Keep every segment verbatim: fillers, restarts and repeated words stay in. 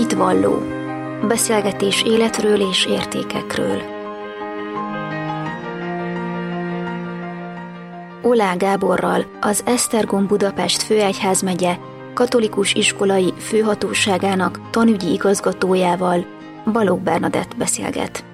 Hitvalló. Beszélgetés életről és értékekről. Oláh Gáborral, az Esztergom Budapest főegyházmegye katolikus iskolai főhatóságának tanügyi igazgatójával Balogh Bernadett beszélget.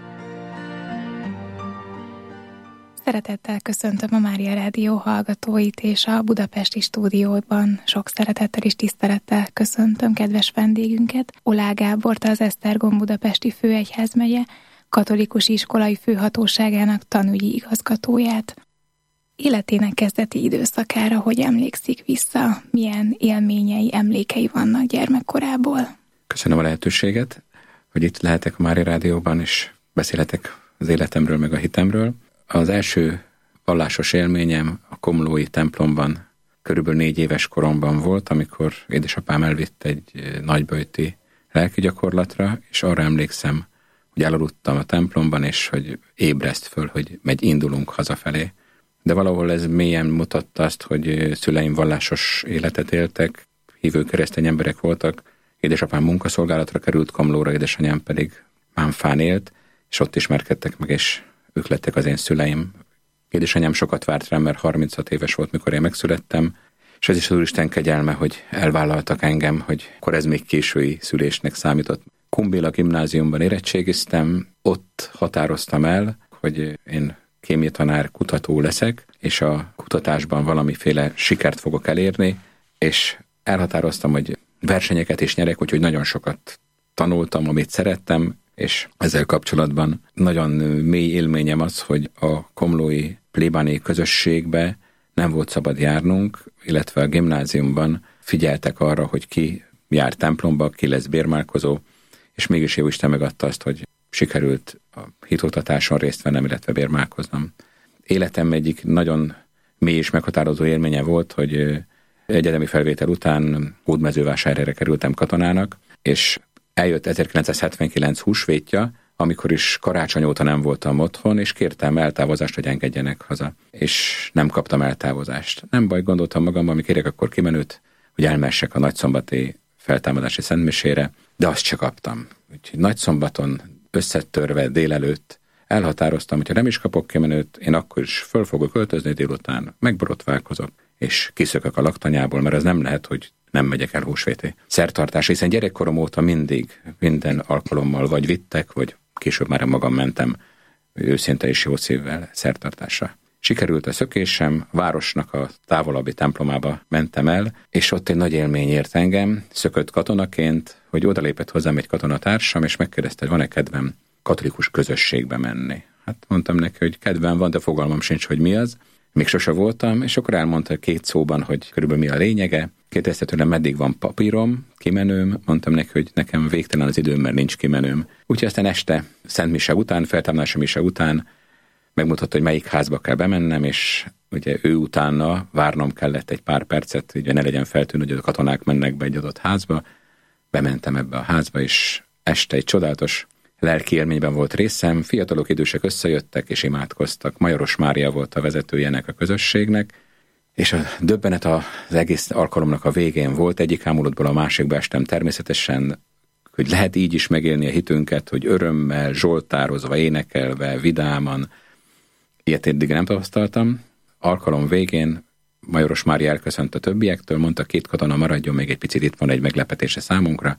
Szeretettel köszöntöm a Mária Rádió hallgatóit, és a budapesti stúdióban sok szeretettel és tisztelettel köszöntöm kedves vendégünket, Oláh Gábort, az Esztergom Budapesti főegyházmegye katolikus iskolai főhatóságának tanügyi igazgatóját. Életének kezdeti időszakára hogy emlékszik vissza, milyen élményei, emlékei vannak gyermekkorából? Köszönöm a lehetőséget, hogy itt lehetek a Mária Rádióban, és beszélhetek az életemről, meg a hitemről. Az első vallásos élményem a komlói templomban körülbelül négy éves koromban volt, amikor édesapám elvitt egy nagyböjti lelki gyakorlatra, és arra emlékszem, hogy elaludtam a templomban, és hogy ébreszt föl, hogy megy, indulunk hazafelé. De valahol ez mélyen mutatta azt, hogy szüleim vallásos életet éltek, hívő keresztény emberek voltak, édesapám munkaszolgálatra került Komlóra, édesanyám pedig Mánfán élt, és ott ismerkedtek meg, és ők lettek az én szüleim. Édesanyám sokat várt rám, mert harminchat éves volt, mikor én megszülettem, és ez is az Úristen kegyelme, hogy elvállaltak engem, hogy akkor ez még késői szülésnek számított. Kumbéla gimnáziumban érettségiztem, ott határoztam el, hogy én kémiatanár kutató leszek, és a kutatásban valamiféle sikert fogok elérni, és elhatároztam, hogy versenyeket is nyerek, úgyhogy nagyon sokat tanultam, amit szerettem, és ezzel kapcsolatban nagyon mély élményem az, hogy a komlói plébáni közösségbe nem volt szabad járnunk, illetve a gimnáziumban figyeltek arra, hogy ki jár templomba, ki lesz bérmálkozó, és mégis Jóisten megadta azt, hogy sikerült a hitoktatáson részt vennem, illetve bérmálkoznom. Életem egyik nagyon mély és meghatározó élménye volt, hogy egyetemi felvétel után Hódmezővásárhelyre kerültem katonának, és eljött ezerkilencszázhetvenkilenc húsvétja, amikor is karácsony óta nem voltam otthon, és kértem eltávozást, hogy engedjenek haza. És nem kaptam eltávozást. Nem baj, gondoltam magamban, amikor kérek akkor kimenőt, hogy elmessek a nagyszombati feltámadási szentmisére, de azt se kaptam. Úgyhogy nagyszombaton összetörve délelőtt elhatároztam, hogyha nem is kapok kimenőt, én akkor is föl fogok költözni délután, megborotválkozok, és kiszökök a laktanyából, mert az nem lehet, hogy nem megyek el húsvéti szertartás, hiszen gyerekkorom óta mindig, minden alkalommal vagy vittek, vagy később már magam mentem őszinte és jó szívvel szertartásra. Sikerült a szökésem, városnak a távolabbi templomába mentem el, és ott egy nagy élmény ért engem, szökött katonaként, hogy odalépett hozzám egy katonatársam, és megkérdezte, hogy van-e kedvem katolikus közösségbe menni. Hát mondtam neki, hogy kedvem van, de fogalmam sincs, hogy mi az. Még sose voltam, és akkor elmondta két szóban, hogy körülbelül mi a lényege. Kérdezte tőlem, meddig van papírom, kimenőm, mondtam neki, hogy nekem végtelen az időm, mert nincs kimenőm. Úgyhogy aztán este Szent Mise után, feltámadási mise után megmutatta, hogy melyik házba kell bemennem, és ugye ő utána várnom kellett egy pár percet, ugye ne legyen feltűnő, hogy a katonák mennek be egy adott házba. Bementem ebbe a házba, és este egy csodálatos lelki élményben volt részem, fiatalok, idősek összejöttek és imádkoztak. Majoros Mária volt a vezetője ennek a közösségnek, és a döbbenet az egész alkalomnak a végén volt, egyik ámulatból a másikba estem természetesen, hogy lehet így is megélni a hitünket, hogy örömmel, zsoltározva, énekelve, vidáman, ilyet eddig nem tapasztaltam. Alkalom végén Majoros Mária elköszönt a többiektől, mondta, két katona maradjon, még egy picit, itt van egy meglepetése számunkra,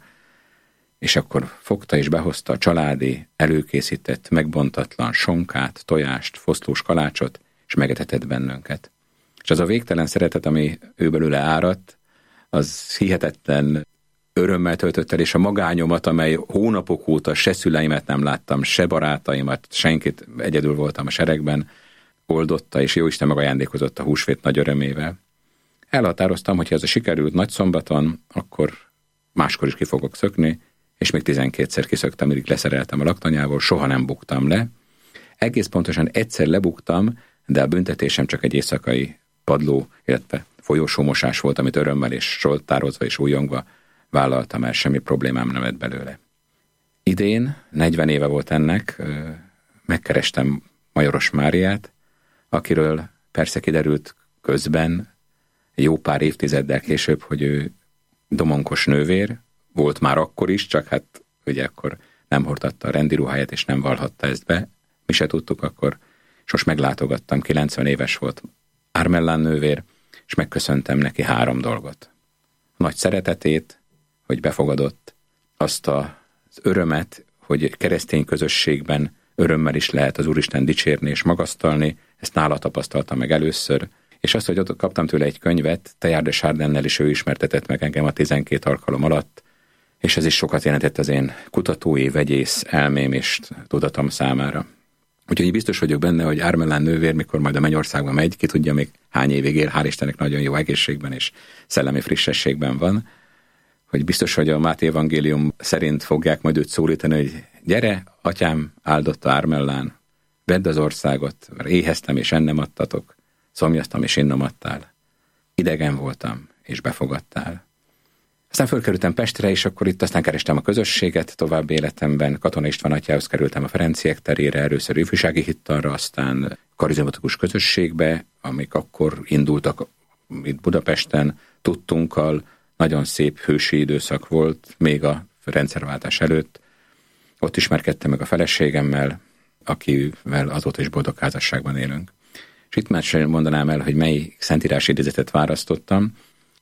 és akkor fogta és behozta a családi, előkészített, megbontatlan sonkát, tojást, foszlós kalácsot, és megetetett bennünket. És az a végtelen szeretet, ami ő belőle áradt, az hihetetlen örömmel töltött el, és a magányomat, amely hónapok óta se szüleimet nem láttam, se barátaimat, senkit, egyedül voltam a seregben, oldotta, és Jóisten megajándékozott a húsvét nagy örömével. Elhatároztam, hogy ha ez a sikerült nagyszombaton, akkor máskor is ki fogok szökni, és még tizenkétszer kiszöktem, amíg leszereltem a laktanyából, soha nem buktam le. Egész pontosan egyszer lebuktam, de a büntetésem csak egy éjszakai padló, illetve folyósómosás volt, amit örömmel és soltározva és újongva vállaltam el, semmi problémám nem lett belőle. Idén, negyven éve volt ennek, megkerestem Majoros Máriát, akiről persze kiderült közben, jó pár évtizeddel később, hogy ő domonkos nővér, volt már akkor is, csak hát ugye akkor nem hordhatta a rendi ruháját, és nem vallhatta ezt be. Mi se tudtuk akkor, és most meglátogattam, kilencven éves volt Ármellán nővér, és megköszöntem neki három dolgot. A nagy szeretetét, hogy befogadott, azt az örömet, hogy keresztény közösségben örömmel is lehet az Úristen dicsérni és magasztalni, ezt nála tapasztaltam meg először, és azt, hogy ott kaptam tőle egy könyvet, Teilhard de Chardennel is ő ismertetett meg engem a tizenkét alkalom alatt, és ez is sokat jelentett az én kutatói, vegyész elmém és tudatom számára. Úgyhogy biztos vagyok benne, hogy Ármellán nővér, mikor majd a Mennyországba megy, ki tudja még hány évig él, hál' Istennek nagyon jó egészségben és szellemi frissességben van, hogy biztos, hogy a Máté evangélium szerint fogják majd őt szólítani, hogy gyere, atyám, áldotta Ármellán, vedd az országot, éheztem és ennem adtatok, szomjaztam és innom adtál. Idegen voltam, és befogadtál. Aztán fölkerültem Pestre, és akkor itt aztán kerestem a közösséget tovább életemben. Katona István atyához kerültem a Ferenciek terére, először ifjúsági hittanra, aztán karizmatikus közösségbe, amik akkor indultak itt Budapesten, tudtunkkal, nagyon szép hősi időszak volt, még a rendszerváltás előtt. Ott ismerkedtem meg a feleségemmel, akivel azóta is boldog házasságban élünk. És itt már sem mondanám el, hogy mely szentírási idézetet választottam.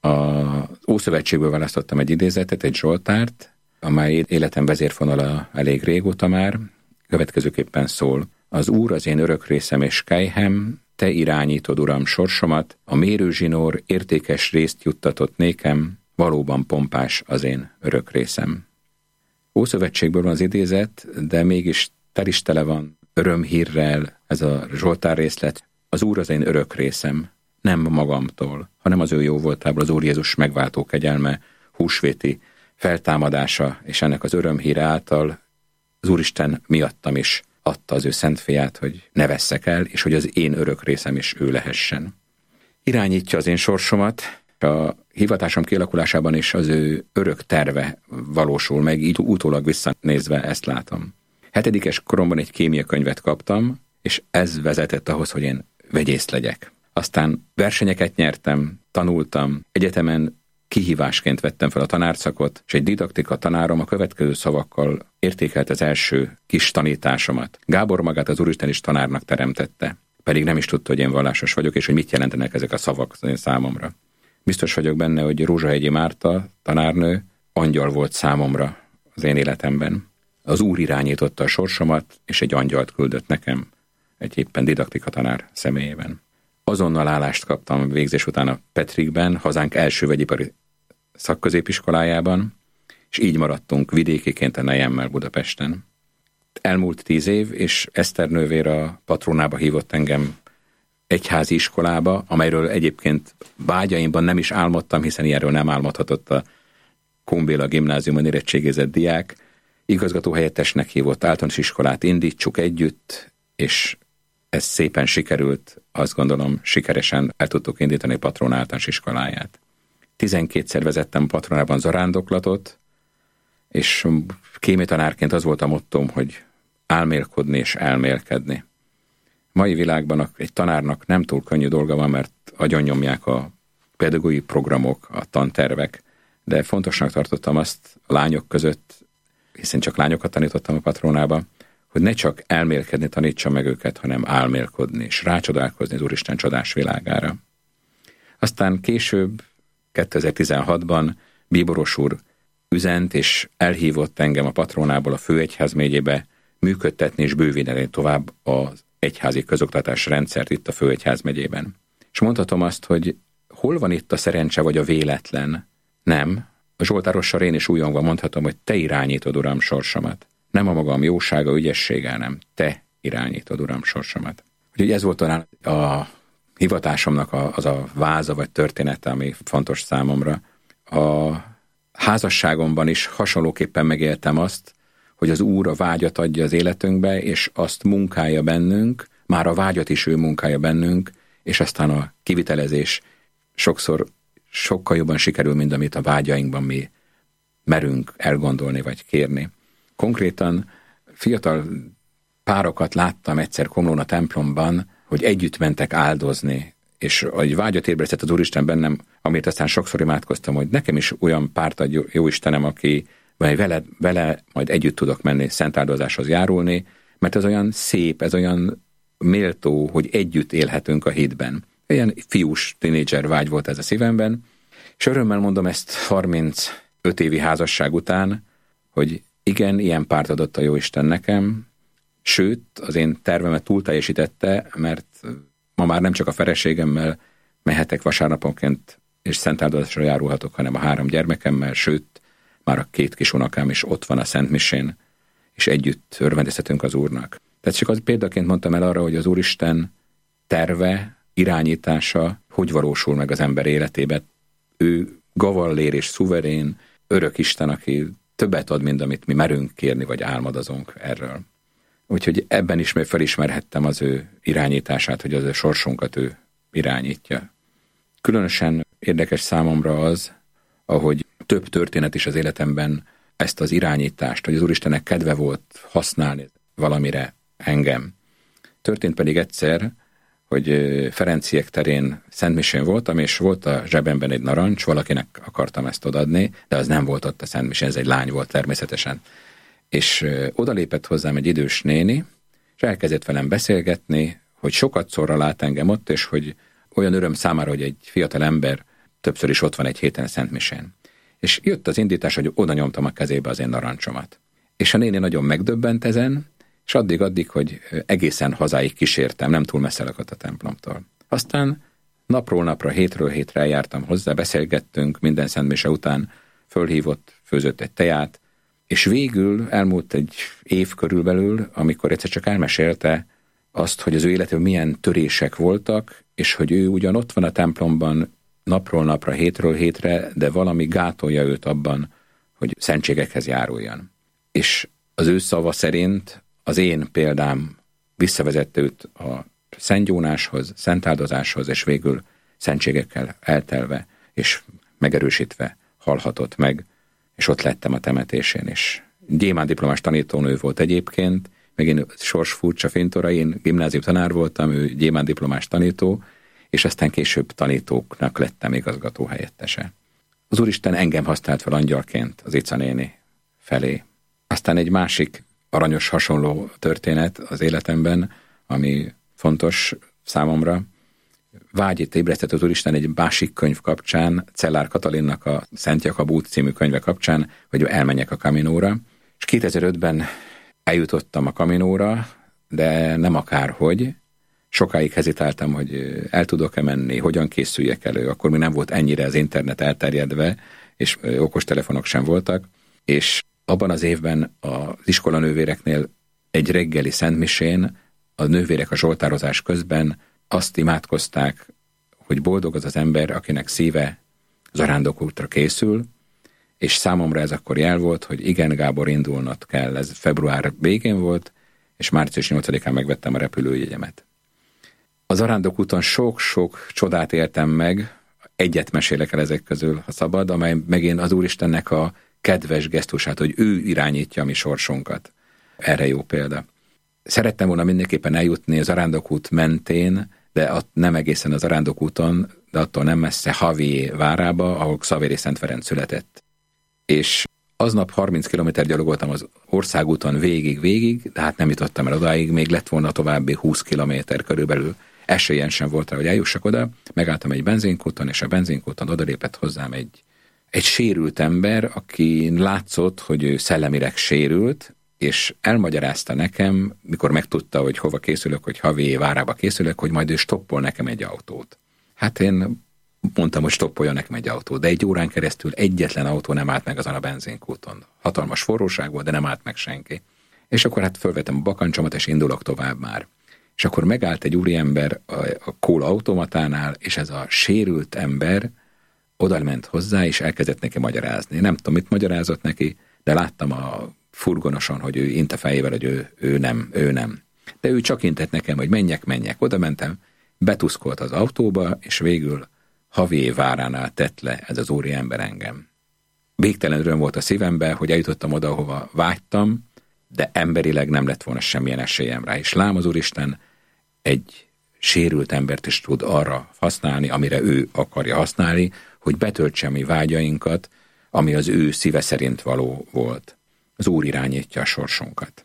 Az Ószövetségből választottam egy idézetet, egy Zsoltárt, amely életem vezérfonala elég régóta már. Következőképpen szól: az Úr az én örök részem és kelyhem, te irányítod, Uram, sorsomat, a mérőzsinór értékes részt juttatott nékem, valóban pompás az én örök részem. Ószövetségből van az idézet, de mégis tel is tele van örömhírrel ez a Zsoltár részlet. Az Úr az én örök részem, nem magamtól, hanem az ő jó voltából, az Úr Jézus megváltó kegyelme, húsvéti feltámadása, és ennek az örömhíre által az Úristen miattam is adta az ő szent fiát, hogy ne vesszek el, és hogy az én örök részem is ő lehessen. Irányítja az én sorsomat, a hivatásom kialakulásában is az ő örök terve valósul meg, így utólag visszanézve ezt látom. Hetedikes koromban egy kémiakönyvet kaptam, és ez vezetett ahhoz, hogy én vegyész legyek. Aztán versenyeket nyertem, tanultam, egyetemen kihívásként vettem fel a tanárszakot, és egy didaktika tanárom a következő szavakkal értékelt az első kis tanításomat. Gábor, magát az Úristen is tanárnak teremtette, pedig nem is tudta, hogy én vallásos vagyok, és hogy mit jelentenek ezek a szavak számomra. Biztos vagyok benne, hogy Rózsahegyi Márta, tanárnő, angyal volt számomra az én életemben. Az Úr irányította a sorsomat, és egy angyalt küldött nekem, egy éppen didaktika tanár személyében. Azonnal állást kaptam végzés után a Petrikben, hazánk első vegyipari szakközépiskolájában, és így maradtunk vidékiként a nejemmel Budapesten. Elmúlt tíz év, és Eszter nővér a patronába hívott engem egyházi iskolába, amelyről egyébként vágyaimban nem is álmodtam, hiszen ilyenről nem álmodhatott a Kun-Béla gimnáziumon érettségizett diák. Igazgatóhelyettesnek hívott, általános iskolát indítsuk együtt, és ez szépen sikerült, azt gondolom, sikeresen el tudtuk indítani a Patron általános iskoláját. Tizenkétszer vezettem Patronában zarándoklatot, és kémiatanárként az volt a mottóm, hogy álmélkodni és elmélkedni. Mai világban egy tanárnak nem túl könnyű dolga van, mert agyonnyomják a pedagógiai programok, a tantervek, de fontosnak tartottam azt a lányok között, hiszen csak lányokat tanítottam a Patronába, hogy ne csak elmélkedni tanítsa meg őket, hanem álmélkodni, és rácsodálkozni az Úristen csodás világára. Aztán később, kétezer-tizenhatban Bíboros úr üzent, és elhívott engem a Patronából a főegyházmegyébe működtetni és bővíteni tovább az egyházi közoktatás rendszert itt a főegyházmegyében. És mondhatom azt, hogy hol van itt a szerencse vagy a véletlen? Nem. A Zsoltárossal én is újongva mondhatom, hogy te irányítod, Uram, sorsomat. Nem a magam jósága, ügyessége, nem. Te irányítod, Uram, sorsomat. Úgyhogy ez volt talán a hivatásomnak a, az a váza vagy története, ami fontos számomra. A házasságomban is hasonlóképpen megéltem azt, hogy az Úr a vágyat adja az életünkbe, és azt munkálja bennünk, már a vágyat is ő munkálja bennünk, és aztán a kivitelezés sokszor sokkal jobban sikerül, mint amit a vágyainkban mi merünk elgondolni vagy kérni. Konkrétan fiatal párokat láttam egyszer Komlón a templomban, hogy együtt mentek áldozni, és egy vágyat ébresztett az Úristen bennem, amit aztán sokszor imádkoztam, hogy nekem is olyan párt ad jó Istenem, aki vagy vele, vele majd együtt tudok menni szentáldozáshoz járulni, mert ez olyan szép, ez olyan méltó, hogy együtt élhetünk a hitben. Ilyen fiús, tínédzser vágy volt ez a szívemben, és örömmel mondom ezt harmincöt évi házasság után, hogy igen, ilyen párt adott a Jóisten nekem, sőt, az én tervemet túl teljesítette, mert ma már nem csak a feleségemmel mehetek vasárnaponként, és szentáldozásra járulhatok, hanem a három gyermekemmel, sőt, már a két kis unokám is ott van a Szentmisén, és együtt örvendezhetünk az Úrnak. Tehát csak az példaként mondtam el arra, hogy az Úristen terve, irányítása hogy valósul meg az ember életébe. Ő gavallér és szuverén, örök Isten, aki többet ad, mint amit mi merünk kérni, vagy álmodozunk erről. Úgyhogy ebben is még felismerhettem az ő irányítását, hogy az ő sorsunkat ő irányítja. Különösen érdekes számomra az, ahogy több történet is az életemben ezt az irányítást, hogy az Úristennek kedve volt használni valamire engem. Történt pedig egyszer, hogy Ferenciek terén Szentmisén voltam, és volt a zsebemben egy narancs, valakinek akartam ezt odaadni, de az nem volt ott a Szentmisén, ez egy lány volt természetesen. És odalépett hozzám egy idős néni, és elkezdett velem beszélgetni, hogy sokat szorra lát engem ott, és hogy olyan öröm számára, hogy egy fiatal ember többször is ott van egy héten a Szentmisén. És jött az indítás, hogy oda nyomtam a kezébe az én narancsomat. És a néni nagyon megdöbbent ezen, és addig-addig, hogy egészen hazáig kísértem, nem túl messze lakott a templomtól. Aztán napról napra, hétről hétre eljártam hozzá, beszélgettünk, minden szentmise után fölhívott, főzött egy teját, és végül elmúlt egy év körülbelül, amikor egyszer csak elmesélte azt, hogy az ő életében milyen törések voltak, és hogy ő ugyan ott van a templomban napról napra, hétről hétre, de valami gátolja őt abban, hogy szentségekhez járuljon. És az ő szava szerint az én példám visszavezette őt a szentgyónáshoz, szentáldozáshoz, és végül szentségekkel eltelve és megerősítve halhatott meg, és ott lettem a temetésén is. Gyémántdiplomás tanítónő volt egyébként, megint sors furcsa fintora, én gimnázium tanár voltam, ő gyémántdiplomás tanító, és aztán később tanítóknak lettem igazgató helyettese. Az Úristen engem használt fel angyalként az Ica néni felé. Aztán egy másik aranyos hasonló történet az életemben, ami fontos számomra. Vágyit ébresztett az Úristen egy másik könyv kapcsán, Czellár Katalinnak a Szent Jakab út című könyve kapcsán, hogy elmenjek a Caminóra. És kétezer-ötben eljutottam a Caminóra, de nem akárhogy. Sokáig hezitáltam, hogy el tudok-e menni, hogyan készüljek elő. Akkor még nem volt ennyire az internet elterjedve, és okostelefonok sem voltak. És abban az évben az iskolanővéreknél egy reggeli szentmisén a nővérek a zsoltározás közben azt imádkozták, hogy boldog az az ember, akinek szíve zarándokútra készül, és számomra ez akkor jel volt, hogy igen, Gábor, indulnod kell. Ez február végén volt, és március nyolcadikán megvettem a repülőjegyemet. A zarándokúton sok-sok csodát éltem meg, egyet mesélek el ezek közül, ha szabad, amely megint az Úristennek a kedves gesztusát, hogy ő irányítja a mi sorsunkat. Erre jó példa. Szerettem volna mindenképpen eljutni a zarándokút mentén, de nem egészen a zarándokúton, de attól nem messze Havié várába, ahol Xavéri Szent Ferenc született. És aznap harminc kilométer gyalogoltam az országúton végig-végig, de hát nem jutottam el odáig, még lett volna további húsz kilométer körülbelül. Esélyen sem volt rá, hogy eljussak oda. Megálltam egy benzinkúton, és a benzinkúton odalépett hozzám egy, egy sérült ember, aki látszott, hogy ő szellemileg sérült, és elmagyarázta nekem, mikor megtudta, hogy hova készülök, hogy Havié várába készülök, hogy majd ő stoppol nekem egy autót. Hát én mondtam, hogy stoppolja nekem egy autót, de egy órán keresztül egyetlen autó nem állt meg azon a benzinkúton. Hatalmas forróság volt, de nem állt meg senki. És akkor hát fölvettem a bakancsomat, és indulok tovább már. És akkor megállt egy úriember a, a kóla automatánál, és ez a sérült ember oda ment hozzá, és elkezdett neki magyarázni. Nem tudom, mit magyarázott neki, de láttam a furgonoson, hogy ő inte fejével, hogy ő, ő nem, ő nem. De ő csak intett nekem, hogy menjek, menjek. Oda mentem, betuszkolt az autóba, és végül Havié váránál tett le ez az úriember engem. Végtelen öröm volt a szívemben, hogy eljutottam oda, ahova vágytam, de emberileg nem lett volna semmilyen esélyem rá. És lám az Úristen egy sérült embert is tud arra használni, amire ő akarja használni, hogy betöltse a mi vágyainkat, ami az ő szíve szerint való volt. Az Úr irányítja a sorsunkat.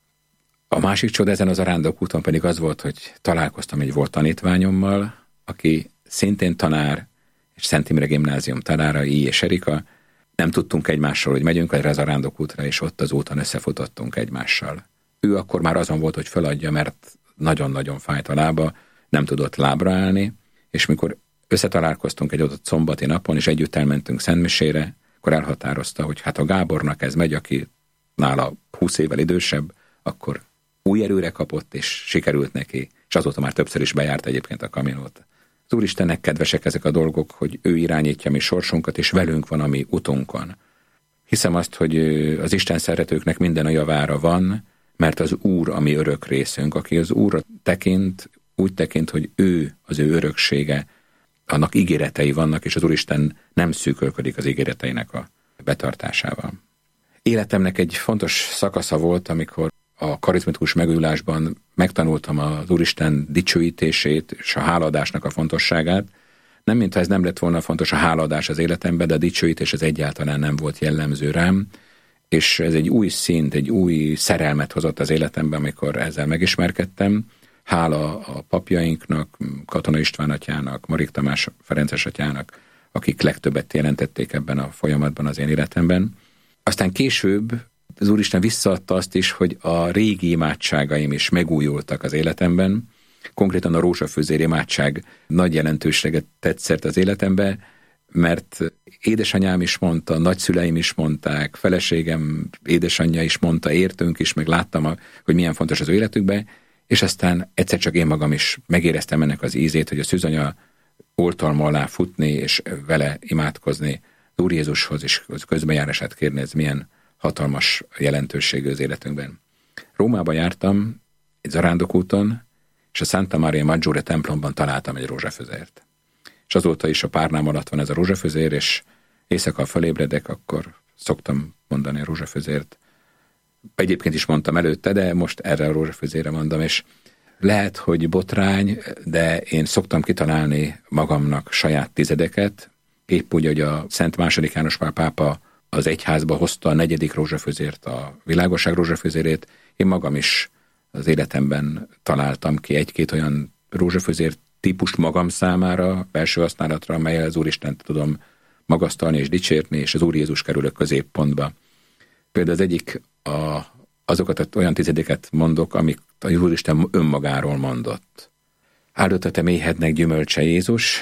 A másik csoda ezen az arándokúton pedig az volt, hogy találkoztam egy volt tanítványommal, aki szintén tanár, és Szent Imre Gimnázium tanára, I. és Erika. Nem tudtunk egymással, hogy megyünk erre az arándokútra, és ott az úton összefutottunk egymással. Ő akkor már azon volt, hogy feladja, mert nagyon-nagyon fájt a lába, nem tudott lábra állni, és mikor összetalálkoztunk egy adott szombati napon, és együtt elmentünk szentmisére, akkor elhatározta, hogy hát a Gábornak ez megy, aki nála húsz évvel idősebb, akkor új erőre kapott, és sikerült neki, és azóta már többször is bejárt egyébként a Caminót. Az Úristennek kedvesek ezek a dolgok, hogy ő irányítja mi sorsunkat, és velünk van a mi utunkon. Hiszem azt, hogy az Isten szeretőknek minden a javára van, mert az Úr a mi örök részünk, aki az Úrra tekint, úgy tekint, hogy ő az ő öröksége, annak ígéretei vannak, és az Úristen nem szűkölködik az ígéreteinek a betartásával. Életemnek egy fontos szakasza volt, amikor a karizmatikus megújulásban megtanultam az Úristen dicsőítését és a hálaadásnak a fontosságát. Nem mintha ez nem lett volna fontos a hálaadás az életemben, de a dicsőítés az egyáltalán nem volt jellemző rám, és ez egy új szint, egy új szerelmet hozott az életemben, amikor ezzel megismerkedtem. Hála a papjainknak, Katona István atyának, Marik Tamás Ferences atyának, akik legtöbbet jelentették ebben a folyamatban az én életemben. Aztán később az Úristen visszaadta azt is, hogy a régi imádságaim is megújultak az életemben. Konkrétan a rózsafőzér imádság nagy jelentőséget tett szert az életembe, mert édesanyám is mondta, nagyszüleim is mondták, feleségem, édesanyja is mondta, értünk is, meg láttam, hogy milyen fontos az ő életükben, és aztán egyszer csak én magam is megéreztem ennek az ízét, hogy a szűzanya oltalma alá futni, és vele imádkozni, az Úr Jézushoz is közbenjárását kérni, ez milyen hatalmas jelentőségű az életünkben. Rómába jártam, egy zarándokúton, és a Santa Maria Maggiore templomban találtam egy rózsafözért. És azóta is a párnám alatt van ez a rózsafözér, és éjszaka fölébredek, akkor szoktam mondani a rózsafözért. Egyébként is mondtam előtte, de most erre a rózsafözérre mondom, és lehet, hogy botrány, de én szoktam kitalálni magamnak saját tizedeket, épp úgy, hogy a Szent második János Pál pápa az egyházba hozta a negyedik rózsafözért, a világosság rózsafözérét, én magam is az életemben találtam ki egy-két olyan rózsafözér típust magam számára, belső használatra, amelyel az Úristent tudom magasztalni és dicsérni, és az Úr Jézus kerül a középpontba. Például az egyik a, azokat olyan tizedéket mondok, amik az Úristen önmagáról mondott. Áldott a te méhednek gyümölcse Jézus,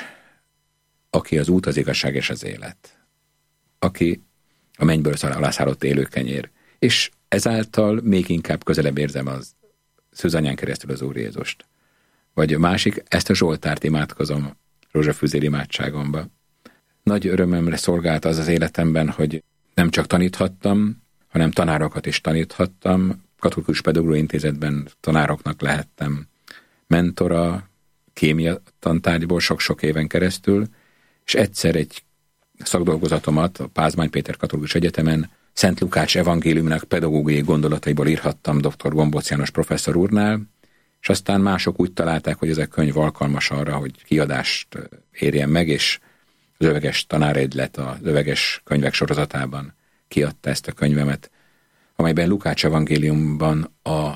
aki az út, az igazság és az élet. Aki a mennyből alászállott élő kenyér. És ezáltal még inkább közelebb érzem az szűzanyán keresztül az Úr Jézust. Vagy a másik, ezt a Zsoltárt imádkozom rózsafűzér imádságomba. Nagy örömömre szolgált az az életemben, hogy nem csak taníthattam, hanem tanárokat is taníthattam. Katolikus Pedagógiai Intézetben tanároknak lehettem mentora, kémia tantárgyból sok-sok éven keresztül, és egyszer egy szakdolgozatomat a Pázmány Péter Katolikus Egyetemen Szent Lukács evangéliumának pedagógiai gondolataiból írhattam dr. Gombóc János professzor úrnál, és aztán mások úgy találták, hogy ez a könyv alkalmas arra, hogy kiadást érjen meg, és az Öveges Tanáregylet az Öveges könyvek sorozatában kiadta ezt a könyvemet, amelyben Lukács evangéliumban a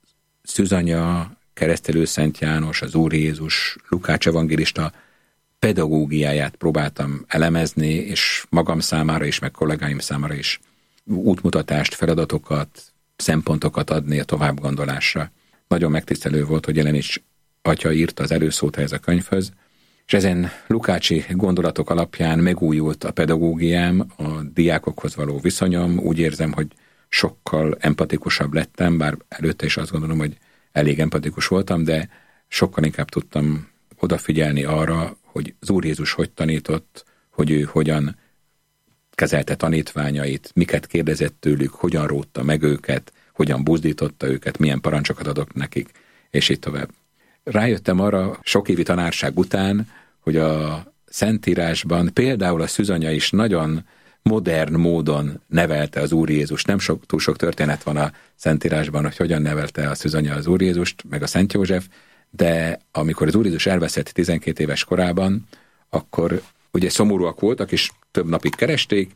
szűzanya, keresztelő Szent János, az Úr Jézus, Lukács evangélista pedagógiáját próbáltam elemezni, és magam számára is, meg kollégáim számára is útmutatást, feladatokat, szempontokat adni a továbbgondolásra. Nagyon megtisztelő volt, hogy Jelenics atya írta az előszót ehhez a könyvhöz, és ezen lukácsi gondolatok alapján megújult a pedagógiám, a diákokhoz való viszonyom, úgy érzem, hogy sokkal empatikusabb lettem, bár előtte is azt gondolom, hogy elég empatikus voltam, de sokkal inkább tudtam odafigyelni arra, hogy az Úr Jézus hogy tanított, hogy ő hogyan kezelte tanítványait, miket kérdezett tőlük, hogyan rótta meg őket, hogyan buzdította őket, milyen parancsokat adott nekik, és így tovább. Rájöttem arra sok évi tanárság után, hogy a Szentírásban például a szűzanya is nagyon modern módon nevelte az Úr Jézust. Nem sok, túl sok történet van a Szentírásban, hogy hogyan nevelte a szűzanya az Úr Jézust, meg a Szent József, de amikor az Úr Jézus elveszett tizenkét éves korában, akkor ugye szomorúak voltak, és több napig keresték,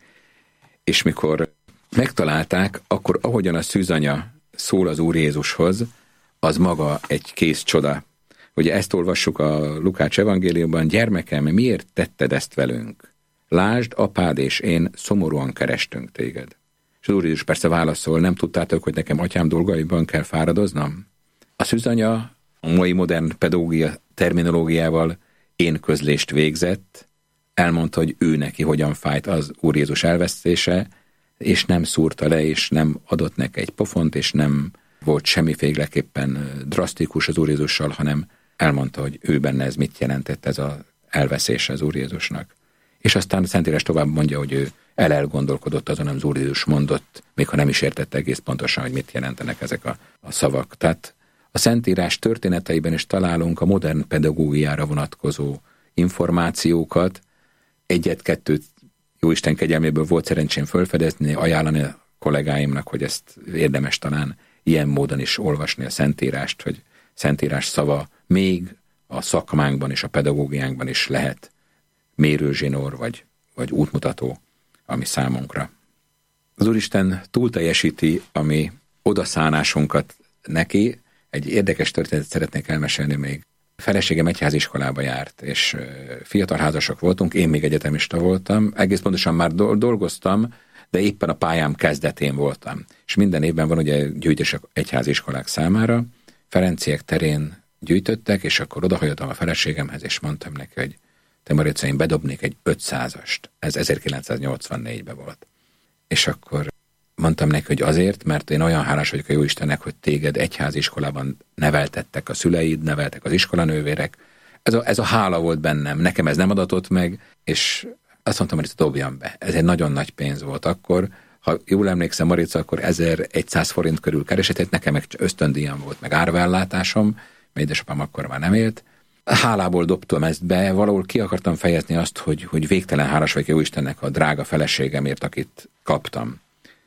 és mikor megtalálták, akkor ahogyan a szűzanya szól az Úr Jézushoz, az maga egy kész csoda. Ugye ezt olvassuk a Lukács evangéliumban: gyermekem, miért tetted ezt velünk? Lásd, apád és én szomorúan kerestünk téged. És az Úr Jézus persze válaszol: nem tudtátok, hogy nekem atyám dolgaiban kell fáradoznom? A szűzanya a mai modern pedagógia terminológiával én közlést végzett, elmondta, hogy ő neki hogyan fájt az Úr Jézus elvesztése, és nem szúrta le, és nem adott neki egy pofont, és nem volt semmiféleképpen drasztikus az Úr Jézussal, hanem elmondta, hogy ő benne ez mit jelentett, ez az elveszése az Úr Jézusnak. És aztán a Szentírás tovább mondja, hogy ő elelgondolkodott azon, az Úr Jézus mondott, még ha nem is értette egész pontosan, hogy mit jelentenek ezek a, a szavak. Tehát a Szentírás történeteiben is találunk a modern pedagógiára vonatkozó információkat. Egyet-kettőt Jóisten kegyelméből volt szerencsém felfedezni, ajánlani a kollégáimnak, hogy ezt érdemes talán ilyen módon is olvasni a Szentírást, hogy Szentírás szava még a szakmánkban és a pedagógiánkban is lehet mérőzsinór vagy, vagy útmutató, ami számunkra. Az Úristen túlteljesíti a mi odaszánásunkat neki. Egy érdekes történetet szeretnék elmesélni még. A feleségem egyháziskolába járt, és fiatal házasok voltunk, én még egyetemista voltam, egész pontosan már dolgoztam, de éppen a pályám kezdetén voltam. És minden évben van ugye gyűjtések egyháziskolák számára, Ferenciek terén gyűjtöttek, és akkor odahajoltam a feleségemhez, és mondtam neki, hogy te Marica, én bedobnék egy ötszázast. Ez ezerkilencszáznyolcvannégyben volt. És akkor mondtam neki, hogy azért, mert én olyan hálás vagyok a Jóistennek, hogy téged egyháziskolában neveltettek a szüleid, neveltek az iskolanővérek. Ez a, ez a hála volt bennem, nekem ez nem adatott meg, és azt mondtam, hogy dobjam be. Ez egy nagyon nagy pénz volt akkor. Ha jól emlékszem, Marica, akkor ezerszáz forint körül keresett, nekem meg ösztöndíjam volt, meg árvaellátásom, mert édesapám akkor már nem élt. Hálából dobtam ezt be, valahol ki akartam fejezni azt, hogy, hogy végtelen hálás vagyok Jóistennek a drága feleségemért, akit kaptam.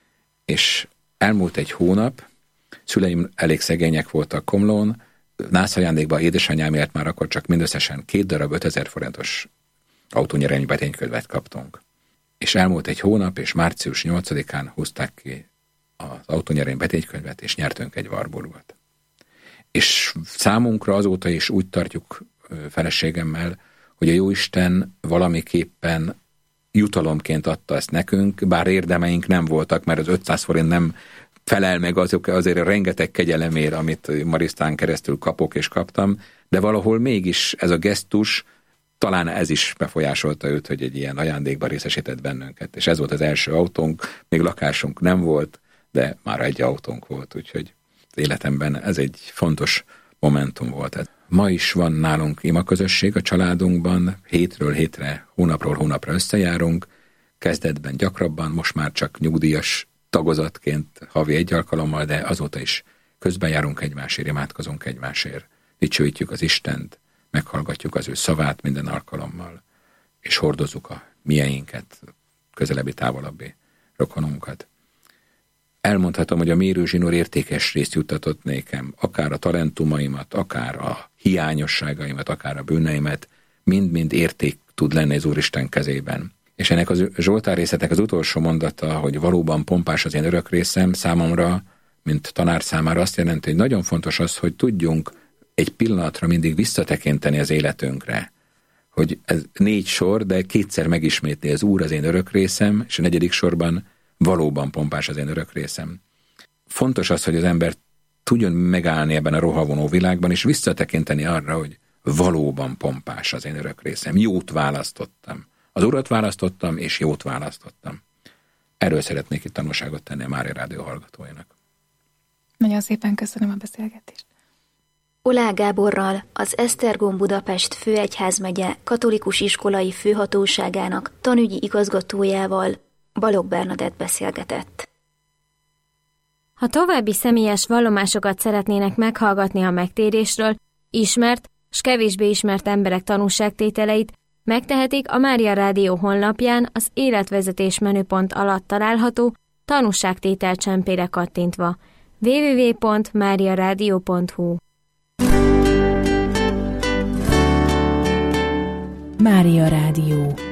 És elmúlt egy hónap, szüleim elég szegények voltak Komlón, nászájándékban édesanyámért már akkor csak mindösszesen két darab ötezer forintos autónyerelmi beténykönyvet kaptunk. És elmúlt egy hónap, és március nyolcadikán húzták ki az autónyerelmi beténykönyvet, és nyertünk egy Warburgot. És számunkra azóta is úgy tartjuk feleségemmel, hogy a Jóisten valamiképpen jutalomként adta ezt nekünk, bár érdemeink nem voltak, mert az ötszáz forint nem felel meg azok azért a rengeteg kegyelemért, amit Marisztán keresztül kapok és kaptam, de valahol mégis ez a gesztus, talán ez is befolyásolta őt, hogy egy ilyen ajándékban részesített bennünket. És ez volt az első autónk, még lakásunk nem volt, de már egy autónk volt, úgyhogy az életemben ez egy fontos momentum volt. Ma is van nálunk imaközösség a családunkban, hétről hétre, hónapról hónapra összejárunk, kezdetben gyakrabban, most már csak nyugdíjas tagozatként havi egy alkalommal, de azóta is közben járunk egymásért, imádkozunk egymásért, dicsőítjük az Istent, meghallgatjuk az ő szavát minden alkalommal, és hordozzuk a mieinket, közelebbi, távolabbi rokonunkat. Elmondhatom, hogy a mérőzsinór értékes részt juttatott nékem, akár a talentumaimat, akár a hiányosságaimat, akár a bűneimet, mind-mind érték tud lenni az Úristen kezében. És ennek a Zsoltár részletnek az utolsó mondata, hogy valóban pompás az én örök részem, számomra, mint tanár számára azt jelenti, hogy nagyon fontos az, hogy tudjunk egy pillanatra mindig visszatekinteni az életünkre. Hogy ez négy sor, de kétszer megismétli az Úr az én örök részem, és a negyedik sorban valóban pompás az én örök részem. Fontos az, hogy az ember tudjon megállni ebben a rohavonó világban, és visszatekinteni arra, hogy valóban pompás az én örök részem. Jót választottam. Az Urat választottam, és jót választottam. Erről szeretnék itt tanúságot tenni a Mária Rádió hallgatóinak. Nagyon szépen köszönöm a beszélgetést. Oláh Gáborral, az Esztergom Budapest főegyházmegye katolikus iskolai főhatóságának tanügyi igazgatójával Balogh Bernadett beszélgetett. Ha további személyes vallomásokat szeretnének meghallgatni a megtérésről, ismert s kevésbé ismert emberek tanúságtételeit, megtehetik a Mária Rádió honlapján az életvezetés menüpont alatt található tanúságtétel csempére kattintva. double-u double-u double-u pont mária rádió pont hu Mária Rádió.